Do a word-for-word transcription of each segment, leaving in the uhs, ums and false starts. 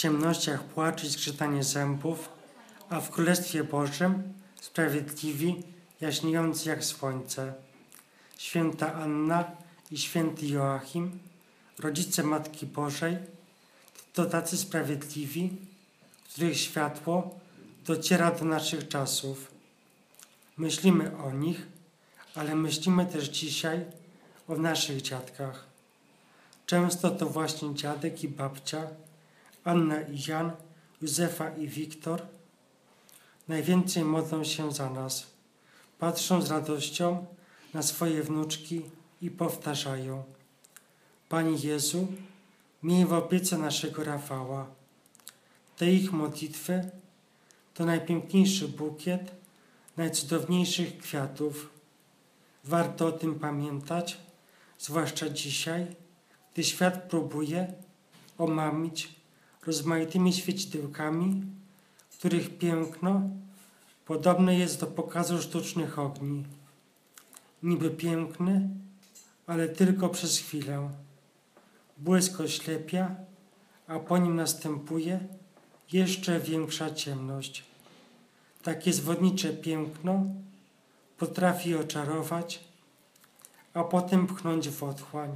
ciemnościach płacz i zgrzytanie zębów, a w Królestwie Bożym sprawiedliwi, jaśniejący jak słońce. Święta Anna i święty Joachim, rodzice Matki Bożej, to tacy sprawiedliwi, których światło dociera do naszych czasów. Myślimy o nich, ale myślimy też dzisiaj o naszych dziadkach. Często to właśnie dziadek i babcia, Anna i Jan, Józefa i Wiktor najwięcej modlą się za nas. Patrzą z radością na swoje wnuczki i powtarzają: Panie Jezu, miej w opiece naszego Rafała. Te ich modlitwy to najpiękniejszy bukiet najcudowniejszych kwiatów. Warto o tym pamiętać, zwłaszcza dzisiaj, gdy świat próbuje omamić rozmaitymi świecidełkami, których piękno podobne jest do pokazu sztucznych ogni. Niby piękny, ale tylko przez chwilę. Błysk oślepia, a po nim następuje jeszcze większa ciemność. Takie zwodnicze piękno potrafi oczarować, a potem pchnąć w otchłań.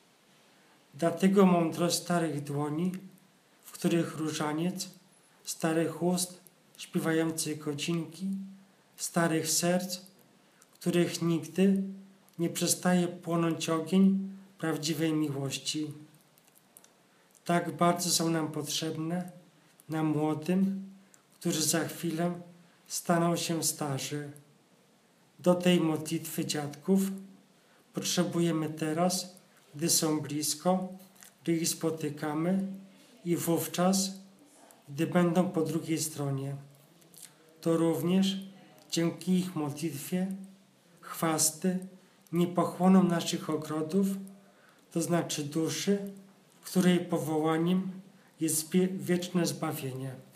Dlatego mądrość starych dłoni, w których różaniec, starych ust śpiewających godzinki, starych serc, w których nigdy nie przestaje płonąć ogień prawdziwej miłości. Tak bardzo są nam potrzebne, nam młodym, którzy za chwilę staną się starzy. Do tej modlitwy dziadków potrzebujemy teraz, gdy są blisko, gdy ich spotykamy i wówczas, gdy będą po drugiej stronie. To również dzięki ich modlitwie chwasty nie pochłoną naszych ogrodów, to znaczy duszy, której powołaniem jest wieczne zbawienie.